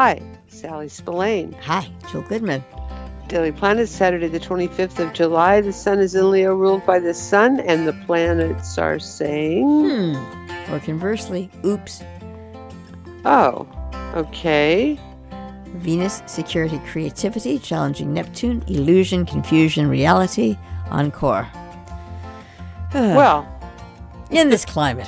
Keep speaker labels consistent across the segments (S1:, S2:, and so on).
S1: Hi, Sally Spillane.
S2: Hi, Jill Goodman.
S1: Daily Planet, Saturday the 25th of July. The sun is in Leo, ruled by the sun, and the planets are saying...
S2: Or conversely, oops.
S1: Oh, okay.
S2: Venus, security, creativity, challenging Neptune, illusion, confusion, reality, encore.
S1: Well,
S2: in this climate,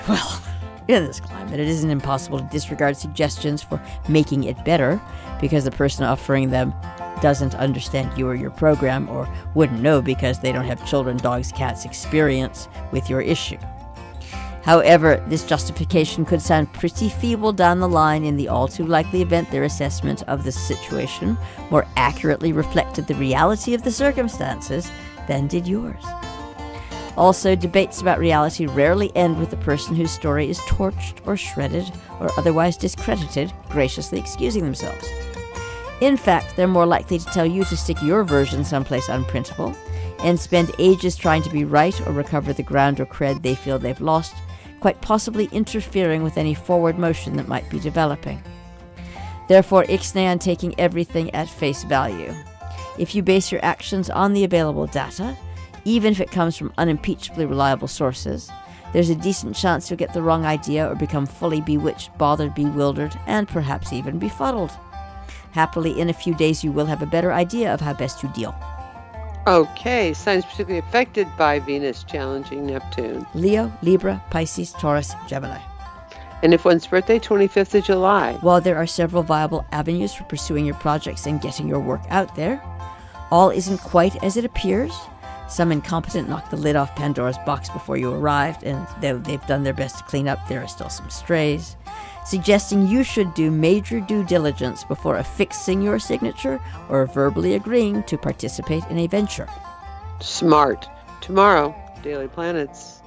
S2: it isn't impossible to disregard suggestions for making it better because the person offering them doesn't understand you or your program, or wouldn't know because they don't have children, dogs, cats experience with your issue. However, this justification could sound pretty feeble down the line in the all too likely event their assessment of the situation more accurately reflected the reality of the circumstances than did yours. Also, debates about reality rarely end with the person whose story is torched or shredded or otherwise discredited graciously excusing themselves. In fact, they're more likely to tell you to stick your version someplace unprintable and spend ages trying to be right or recover the ground or cred they feel they've lost, quite possibly interfering with any forward motion that might be developing. Therefore, ixnay on taking everything at face value. If you base your actions on the available data, even if it comes from unimpeachably reliable sources, there's a decent chance you'll get the wrong idea or become fully bewitched, bothered, bewildered, and perhaps even befuddled. Happily, in a few days you will have a better idea of how best to deal.
S1: Okay, signs particularly affected by Venus challenging Neptune.
S2: Leo, Libra, Pisces, Taurus, Gemini.
S1: And if one's birthday, 25th of July.
S2: While there are several viable avenues for pursuing your projects and getting your work out there, all isn't quite as it appears. Some incompetent knocked the lid off Pandora's box before you arrived, and though they've done their best to clean up, there are still some strays, suggesting you should do major due diligence before affixing your signature or verbally agreeing to participate in a venture.
S1: Smart. Tomorrow, Daily Planets.